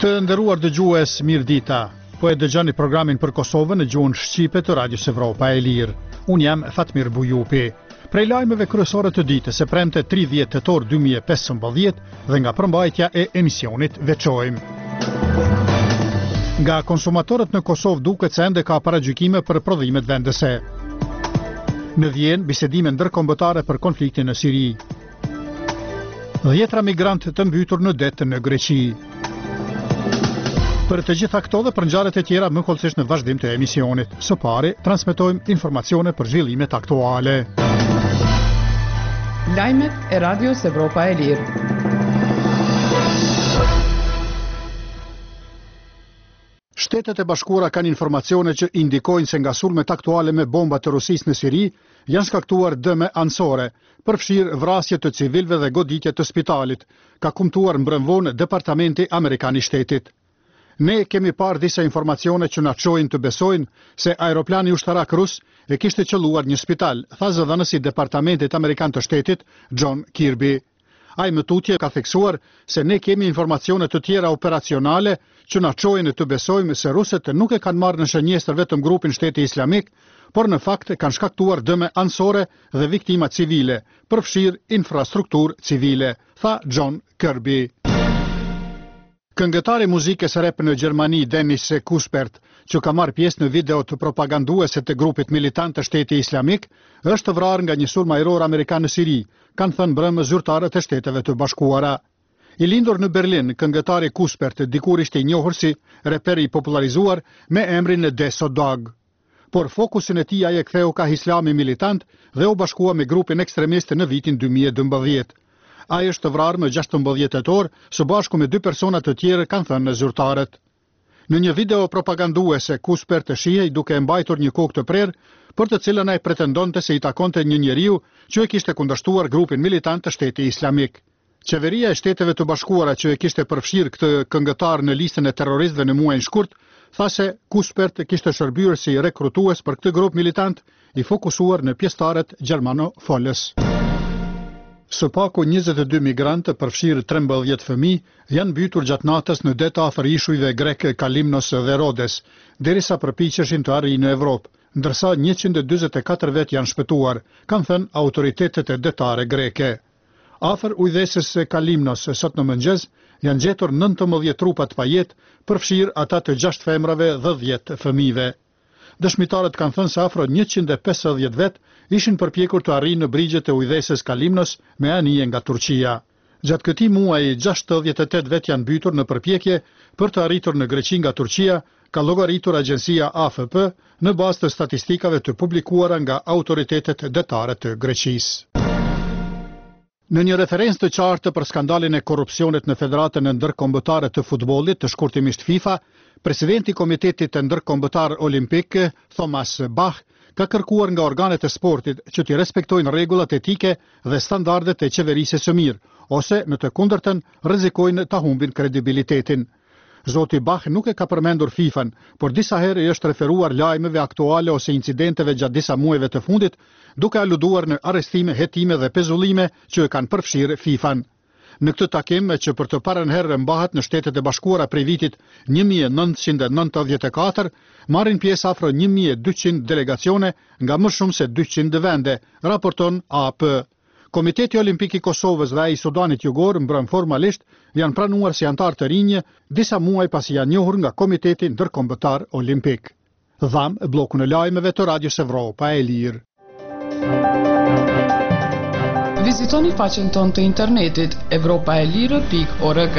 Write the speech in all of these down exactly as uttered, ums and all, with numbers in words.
Të nderuar dëgjues, mirëdita. Po e dëgjoni programin për Kosovën në gjuhën shqipe të Radios Evropa e Lirë. Unë jam Fatmir Bujupi. Prej lajmeve kryesore të ditës së premte tridhjetë tetor dy mijë e pesëmbëdhjetë dhe nga përmbajtja e emisionit veçojmë. Nga konsumatorët në Kosovë duket se ende ka paragjykime për prodhimet vendese. Në Vjenë bisedime ndërkombëtare për konfliktin në Siri. Dhjetra migrantë të mbytur në det në Greqi. Për të gjitha këto dhe për ngjarjet e tjera më kollësisht në vazhdim të emisionit. Së pari, transmetojmë informacione për zhvillimet aktuale. Lajmet e Radios Evropa e Lirë. Shtetet e Bashkuara kanë informacione që indikojnë se nga sulmet aktuale me bomba të Rusisë në Siri janë shkaktuar dëme anësore, përfshirë vrasje të civilëve dhe goditje të spitalit, ka kumtuar mbrëmvonë Departamenti Amerikan i Shtetit. Ne kemi parë disa informacione që na çojnë të besojnë se aeroplani ushtarak rus e kishte qelluar një spital, tha zëdhënësi i Departamentit Amerikan të Shtetit, John Kirby. Ai më tutje ka theksuar se ne kemi informacione të tjera operacionale që na çojnë të besojmë se rusët nuk e kanë marrë në shënjestër vetëm grupin Shteti Islamik, por në fakt kanë shkaktuar dëme anësore dhe viktima civile, përfshirë infrastrukturë civile, tha John Kirby. Këngëtari muzikës rap në Gjermani Dennis Kuspert, që ka marrë pjesë në video të propaganduese të grupit militant të Shteti Islamik, është vrarë nga një sulm ajror amerikan në Siri, kanë thënë brëmë zyrtarët e Shteteve të Bashkuara. I lindur në Berlin, këngëtari Kuspert dikur ishte i njohur si reper i popularizuar me emrin Deso Dog. Por fokusin e tij ai e ktheu ka islami militant dhe u bashkua me grupin ekstremist në vitin dy mijë e dymbëdhjetë. Ai është vrarë më gjashtëmbëdhjetë tetor, së bashku me dy persona të tjerë, kanë thënë zyrtarët. Në një video propaganduese, Kuspert të shihej duke mbajtur një kokë të prerë, për të cilën ai pretendonte se i takonte një njeriu që e kishte kundërshtuar grupin militant të Shteti Islamik. Qeveria e Shteteve të Bashkuara që e kishte përfshirë këtë këngëtar në listën e terroristëve në muajin shkurt, tha se Kuspert kishte shërbyer si rekrutues për këtë grup militant i fokusuar në pjesëtarët gjermano-folës. Së paku njëzet e dy migrantë, përfshirë trembëdhjetë fëmijë, janë mbytur gjatë natës në det afër ishujve grek Kalimnos dhe Rodes, derisa përpiqeshin të arrijnë në Evropë, ndërsa njëqind e dyzet e katër vet janë shpëtuar, kanë thënë autoritetet e detare greke. Afër ujdesës së Kalimnos sot në mëngjes janë gjetur nëntëmbëdhjetë trupa të pajet, përfshirë ata të gjashtë femrave dhe dhjetë fëmijëve. Dëshmitarët kanë thënë se afro njëqind e pesëdhjetë vet ishin përpjekur të arrijnë në brigjet e ujdesës Kalimnos me anije nga Turqia. Gjatë këtij muaji gjashtëdhjetë e tetë vet janë mbytur në përpjekje për të arritur në Greqi nga Turqia, ka llogaritur agjencia A F P në bazë të statistikave të publikuara nga autoritetet detare të Greqisë. Në një referencë të qartë për skandalin e korrupsionit në Federatën Ndërkombëtare të Futbollit, të shkurtimisht FIFA, presidenti i Komitetit Ndërkombëtar Olimpik, Thomas Bach, ka kërkuar nga organet e sportit që të respektojnë rregullat etike dhe standardet e qeverisjes së mirë, ose në të kundërtën rrezikojnë ta humbin kredibilitetin. Zoti Bach nuk e ka përmendur FIFA-n, por disa herë i është referuar lajmeve aktuale ose incidenteve gjatë disa muajve të fundit, duke aluduar në arrestime, hetime dhe pezullime që e kanë përfshirë FIFA-n. Në këtë takim, që për të parën herë mbahet në Shtetet e Bashkuara prej vitit një mijë e nëntëqind e nëntëdhjetë e katër, marrin pjesë afro një mijë e dyqind delegacione nga më shumë se dyqind vende, raporton A P. Komiteti Olimpik i Kosovës dhe ai i Sudanit Jugor, mbrëm formalisht, janë pranuar si antar të rinj disa muaj pasi janë njohur nga Komiteti Ndërkombëtar Olimpik. Dham bllokun e lajmeve të Radios Evropa e Lirë. Vizitoni faqen tonë të internetit evropaelire pikë org.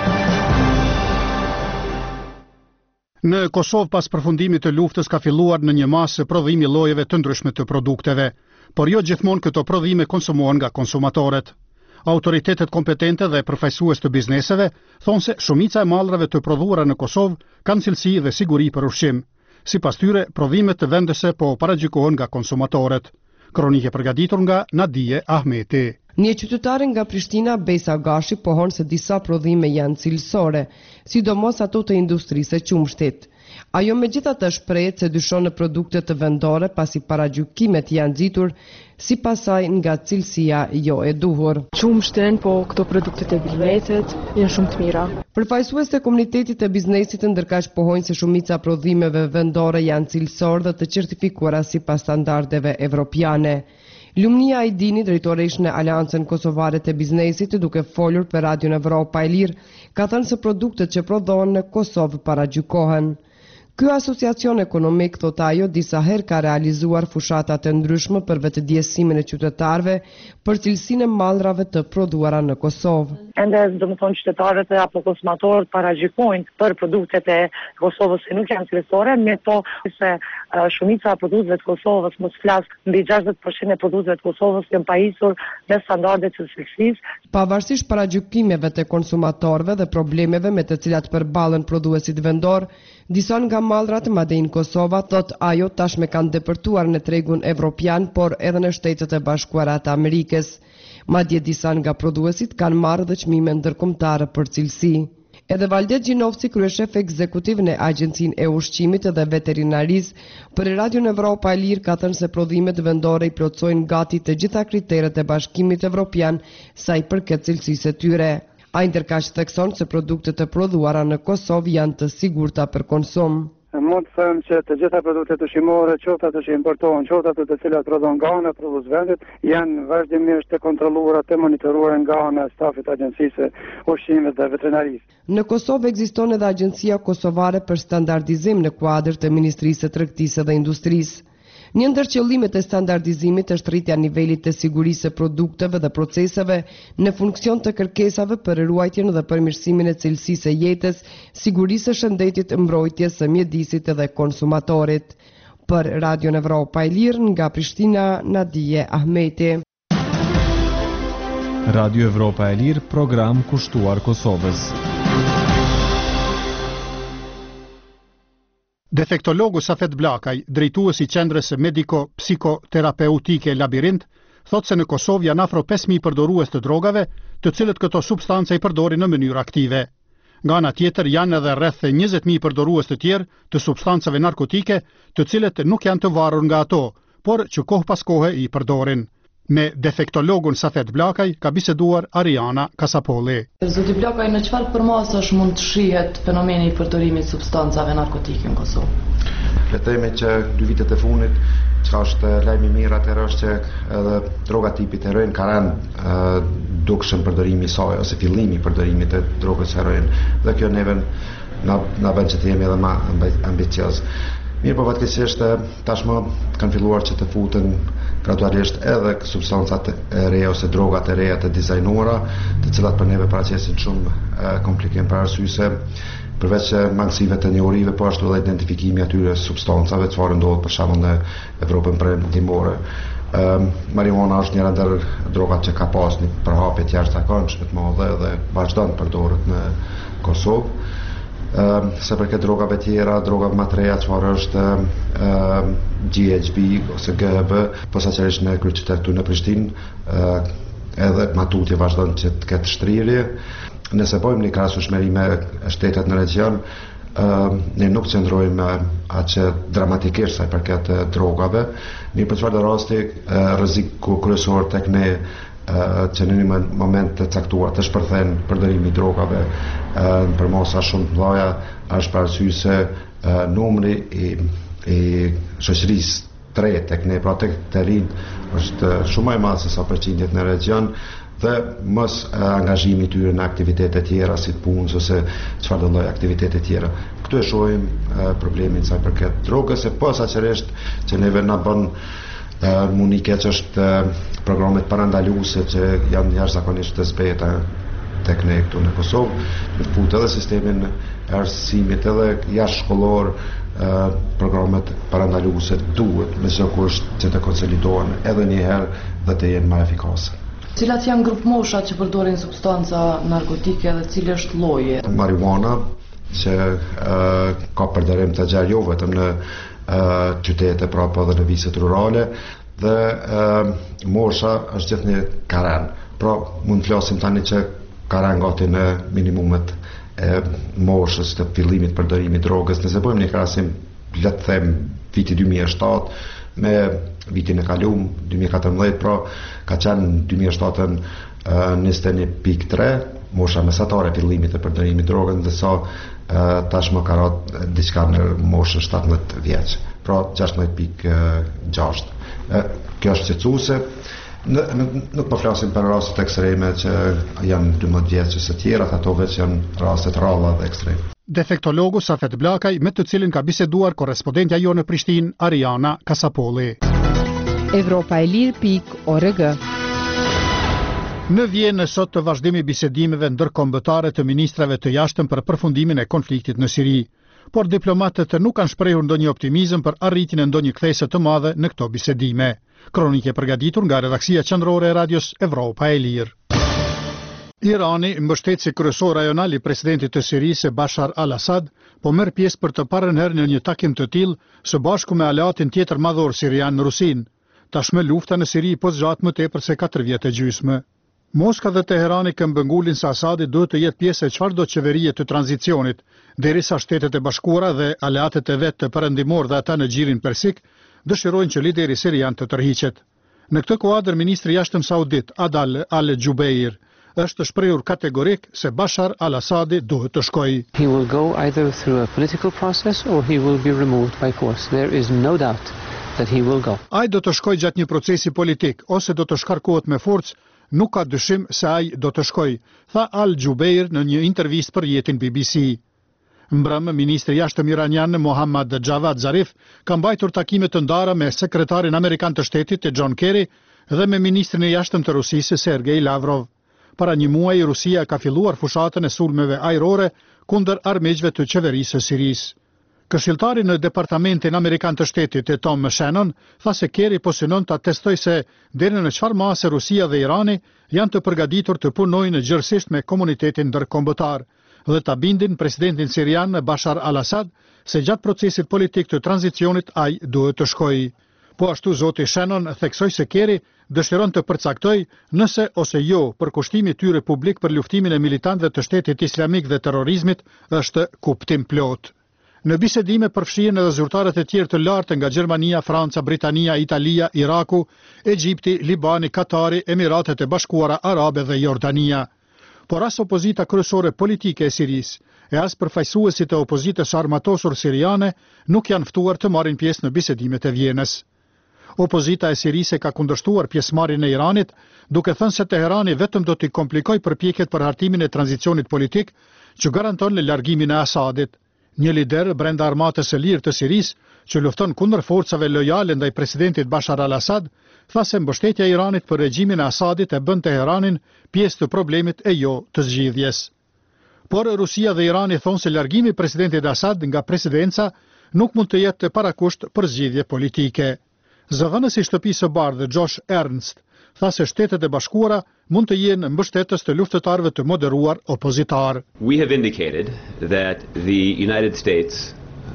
Në Kosovë pas përfundimit të luftës ka filluar në një masë prodhimi llojeve të ndryshme të produkteve, por jo gjithmonë këto prodhime konsumohen nga konsumatorët. Autoritetet kompetente dhe përfaqësues të bizneseve thonë se shumica e mallrave të prodhuara në Kosovë kanë cilësi dhe siguri për ushqim. Sipas tyre, prodhimet të vendese po paragjykohen nga konsumatorët. Kronike përgatitur nga Nadije Ahmeti. Një qytetare nga Prishtina, Besa Gashi, pohon se disa prodhime janë cilësore, sidomos ato të industrisë së qumshtit. Ajo megjithatë shprehet se dyshon në produktet të vendore pasi paragjykimet janë nxitur si pasaj nga cilësia jo e duhur. Qumshtin, po këto produktet e biznesit janë shumë të mira. Përfaqësues të komunitetit të biznesit ndërkaq pohojnë se shumica prodhimeve vendore janë cilësor dhe të certifikuara sipas standardeve evropiane. Lumnia Ajdini, drejtoresh në Aleancën Kosovare të Biznesit, duke folur për Radion Evropa e Lirë, ka thënë se produktet që prodhohen në Kosovë paragjykohen. Ky asociacion ekonomik, thot ajo, disa herë ka realizuar fushata të ndryshme për vetëdijesimin e qytetarëve për cilësinë e mallrave të prodhuara në Kosovë. Ende, do të thonë, qytetarët apo konsumatorët paragjykojnë për produktet e Kosovës që nuk janë cilësore, me to se uh, shumica e produkteve të Kosovës, mos flas, mbi gjashtëdhjetë përqind e produkteve të Kosovës janë pajisur me standarde të cilësisë. Pavarësisht paragjykimeve të konsumatorëve dhe problemeve me të cilat përballen prodhuesit vendor, disa nga mallrat madje në Kosova, thot ajo, tashme kanë depërtuar në tregun evropian, por edhe në Shtetet e Bashkuara të Amerikës. Madje disa nga prodhuesit kanë marrë dhe çmime ndërkombëtare për cilësi. Edhe Valdet Gjinovci, kryeshef ekzekutiv në Agjencinë e Ushqimit dhe Veterinarisë, për Radion Evropa e Lirë ka thënë se prodhimet vendore i plotësojnë gati të gjitha kriteret e Bashkimit Evropian sa i përket cilësisë së tyre. Ai ndërkaq thekson se produktet e prodhuara në Kosovë janë të sigurta për konsum. Mund të them që të gjitha produktet ushqimore, qoftë ato që importohen, qoftë ato të cilat prodhohen nga ana e prodhuesvendit, janë vazhdimisht të kontrolluara, të monitoruara nga ana e stafit të Agjencisë Ushqimit dhe Veterinarisë. Në Kosovë ekziston edhe Agjencia Kosovare për Standardizim në kuadër të Ministrisë së Tregtisë dhe Industrisë. Një ndër qëllimet e standardizimit është rritja nivelit të sigurisë së produkteve dhe proceseve në funksion të kërkesave për ruajtjen dhe përmirësimin e cilësisë së jetës, sigurisë së shëndetit, mbrojtjes së mjedisit dhe konsumatorit. Për Radion Evropa e Lirë nga Prishtina, Nadije Ahmeti. Radio Evropa e Lirë, program kushtuar Kosovës. Defektologu Safet Blakaj, drejtuesi i qendrës mediko-psikoterapeutike Labirint, thot se në Kosovë janë afro pesë mijë përdorues të drogave, të cilët këto substance i përdorin në mënyrë aktive. Nga ana tjetër janë edhe rreth njëzet mijë përdorues të tjerë të substancave narkotike, të cilët nuk janë të varur nga ato, por që kohë pas kohe i përdorin. Me defektologun Safet Blakaj ka biseduar Ariana Kasapolli. Zoti Blakaj, në çfarë përmasash mund të shihet fenomeni i përdorimit substancave narkotike në Kosovë? Le të themi që dy vitet e fundit, çka është lajmi i mirë atëherë është që edhe droga tipit heroin ka rënë dukshëm përdorimi i saj ose fillimi i përdorimit të drogës heroin. Dhe kjo neve na na bën që të jemi edhe më ambicioz. Mirë, po fatkeqësisht tashmë kanë filluar që të futen gradualisht edhe substancat e reja ose drogat e reja të dizajnuara, të cilat për neve paraqesin shumë e, komplikim për arsye se përveç mangësive të njohurive, po ashtu edhe identifikimi atyre substancave, çfarë ndodhet për shembull në Evropën perëndimore. Um, marijuana është njëra ndër drogat që ka pas një përhapje të jashtëzakonshme të madhe dhe vazhdon të përdoret në Kosovë. Uh, se përket drogave tjera, droga më të reja çfarë është uh, G H B ose G H B, posaçërisht në kryeqytet këtu në Prishtinë, uh, edhe matutje vazhdon që të ketë shtrirje. Nëse bëjmë një krahasueshmëri me shtetet në region, uh, ne nuk qëndrojmë atë që dramatikisht sa i përket uh, drogave, mirë për çfarë rasti uh, rreziku kryesor tek ne Uh, që në një moment të caktuar të shpërthen përdorimi i drogave uh, për mosa shumë të mëdha, është për arsye se uh, numri i, i shoqërisë të re tek ne, pra tek të rinj, është shumë më i madh se sa përqindjet në region dhe mos uh, angazhimi i tyre në aktivitete tjera si punë ose çfarë do lloj aktivitete tjera. Këtu e shohim uh, problemin sa i përket drogës, e posaçërisht që neve na bën Uh, mundi keq është uh, programet parandaluese që janë jashtëzakonisht të zbeta tek ne këtu në Kosovë, në fut edhe sistemin e arsimit edhe jashtëshkollor, uh, programet parandaluese duhet me sigurisht që të konsolidohen edhe një herë dhe të jenë më efikase. Cilat janë grup mosha që përdorin substanca narkotike dhe cili është lloji? Marijuana, që uh, ka përdorim të gjerë jo vetëm në Uh, qytete, pra po edhe në viset rurale, dhe uh, mosha është gjithë një karen. Pra mund të flasim tani që karen gati në minimumet e moshës të fillimit përdorimit drogës. Nëse bëjmë një krahasim, le të them viti dy mijë e shtatë me vitin e kaluar dy mijë e katërmbëdhjetë, pra ka qenë dy mijë e shtatën njëzet e një pikë tre mosha mesatare e fillimit të përdorimit drogës, ndërsa tashmë ka rënë diçka në moshën shtatëmbëdhjetë vjeç, pra gjashtëmbëdhjetë pikë gjashtë. Kjo është shqetësuese. Nuk po flasim për rastet ekstreme që janë dymbëdhjetë vjeç ose të tjera, ato veç janë raste të rralla dhe ekstreme. Defektologu Safet Blakaj, me të cilin ka biseduar korrespondentja jo në Prishtinë, Ariana Kasapolli. Evropa e Lirë pikë org. Në Vjenë sot të vazhdimi bisedimeve ndërkombëtare të ministrave të jashtëm për përfundimin e konfliktit në Siri, por diplomatët nuk kanë shprehur ndonjë optimizëm për arritjen e ndonjë kthese të madhe në këto bisedime. Kronike përgatitur nga redaksia qendrore e radios Evropa e Lirë. Irani, mbështetësi kryesor rajonal i presidentit të Sirisë Bashar al-Assad, po merr pjesë për të parën herë në një takim të tillë së bashku me aleatin tjetër madhor sirian, Rusin. Tashmë lufta në Siri po zgjat më tepër se katër vjet e gjysmë. Moska dhe Teherani këmbëngulin se Asadi duhet të jetë pjesë e çfarëdo qeverie të tranzicionit, derisa Shtetet e Bashkuara dhe aleatët e vet të perëndimor dhe ata në Xhirin Persik dëshirojnë që lideri sirian të tërhiqet. Në këtë kuadër ministri i jashtëm saudit Adel Al-Jubeir është shprehur kategorik se Bashar al-Assadi duhet të shkojë. He will go either through a political process or he will be removed by force. There is no doubt that he will go. Ai do të shkojë gjatë një procesi politik ose do të shkarkohet me forcë, nuk ka dyshim se ai do të shkojë, tha Al-Jubeir në një intervistë për jetin B B C. Mbrëmë, ministri i jashtëm iranian Mohammad Javad Zarif ka mbajtur takime të ndara me sekretarin amerikan të shtetit John Kerry dhe me ministrin e jashtëm të Rusisë Sergei Lavrov. Para një muaji Rusia ka filluar fushatën e sulmeve ajrore kundër armiqve të qeverisë së Sirisë. Këshilltari në Departamentin Amerikan të Shtetit e Tom Shannon tha se Kerry po synon ta testojë se deri në çfarë mase Rusia dhe Irani janë të përgatitur të punojnë gjërësisht me komunitetin ndërkombëtar dhe ta bindin presidentin sirian Bashar al-Assad se gjatë procesit politik të tranzicionit ai duhet të shkojë. Po ashtu zoti Shannon theksoi se Kerry dëshiron të përcaktoj nëse ose jo përkushtimi i tyre publik për luftimin e militantëve të Shtetit Islamik dhe terrorizmit është kuptim plot. Në bisedime përfshihen edhe zyrtarët e tjerë të lartë nga Gjermania, Franca, Britania, Italia, Iraku, Egjipti, Libani, Katari, Emiratet e Bashkuara Arabe dhe Jordania. Por as opozita kryesore politike e Sirisë e as përfaqësuesit e opozitës armatosur siriane nuk janë ftuar të marrin pjesë në bisedimet e Vjenës. Opozita e Sirisë ka kundërshtuar pjesëmarrjen e Iranit, duke thënë se Teherani vetëm do t'i komplikojë përpjekjet për hartimin e tranzicionit politik që garanton largimin e Asadit. Një lider brenda armatës së lirë të Sirisë, që lufton kundër forcave lojale ndaj presidentit Bashar al-Assad, tha se mbështetja e Iranit për regjimin e Asadit e bën Teheranin pjesë të problemit e jo të zgjidhjes. Por Rusia dhe Irani thonë se largimi i presidentit Assad nga presidenca nuk mund të jetë parakusht për zgjidhje politike. Zëdhënësi i Shtëpisë së Bardhë Josh Ernst tha se Shtetet e Bashkuara mund të jenë mbështetës të luftëtarëve të moderuar opozitar. We have indicated that the United States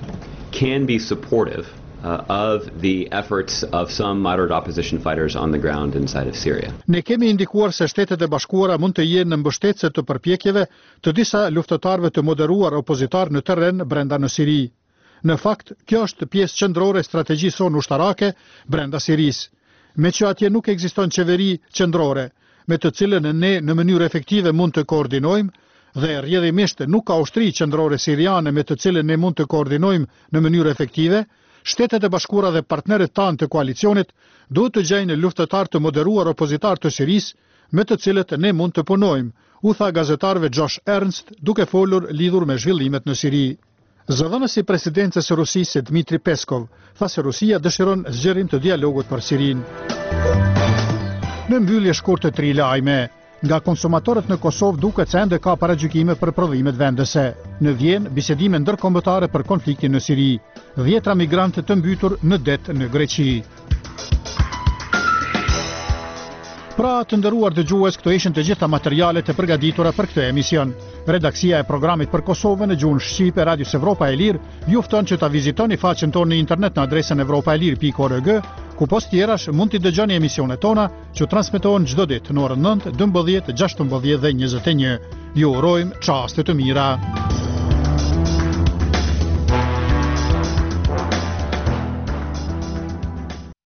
can be supportive uh, of the efforts of some moderate opposition fighters on the ground inside of Syria. Ne kemi indikuar se Shtetet e Bashkuara mund të jenë mbështetëse të përpjekjeve të disa luftëtarëve të moderuar opozitar në terren brenda në Siri. Në fakt, kjo është pjesë qendrore e strategjisë sonë ushtarake brenda Sirisë. Me që atje nuk ekziston qeveri qendrore, me të cilën ne në mënyrë efektive mund të koordinojmë, dhe rrjedhimisht nuk ka ushtri qendrore siriane me të cilën ne mund të koordinojmë në mënyrë efektive, Shtetet e Bashkuara dhe partnerët tanë të koalicionit duhet të gjejnë luftëtar të moderuar opozitar të Sirisë me të cilët ne mund të punojmë, u tha gazetarëve Josh Ernst duke folur lidhur me zhvillimet në Siri. Zëdhënësi i presidencës së Rusisë Dmitri Peskov tha se Rusia dëshiron zgjerim të dialogut për Sirinë. Në mbyllje shkurtë të tri lajme, nga konsumatorët në Kosovë duket se ende ka paragjykime për prodhimet vendese. Në Vjenë, bisedime ndërkombëtare për konfliktin në Siri, dhjetra migrantë të mbytur në det në Greqi. Pra të nderuar dëgjues, këto ishin të gjitha materialet e përgatitura për këtë emision. Redaksia e programit për Kosovën në gjuhën shqipe Radios Evropa e Lirë ju fton që ta vizitoni faqen tonë në internet në adresën evropaelir pikë org Ku post tjerash mund t'i dëgjoni emisionet tona që transmetohen çdo ditë në orën nëntë, dymbëdhjetë, gjashtëmbëdhjetë dhe njëzet e një. Ju urojmë çaste të mira.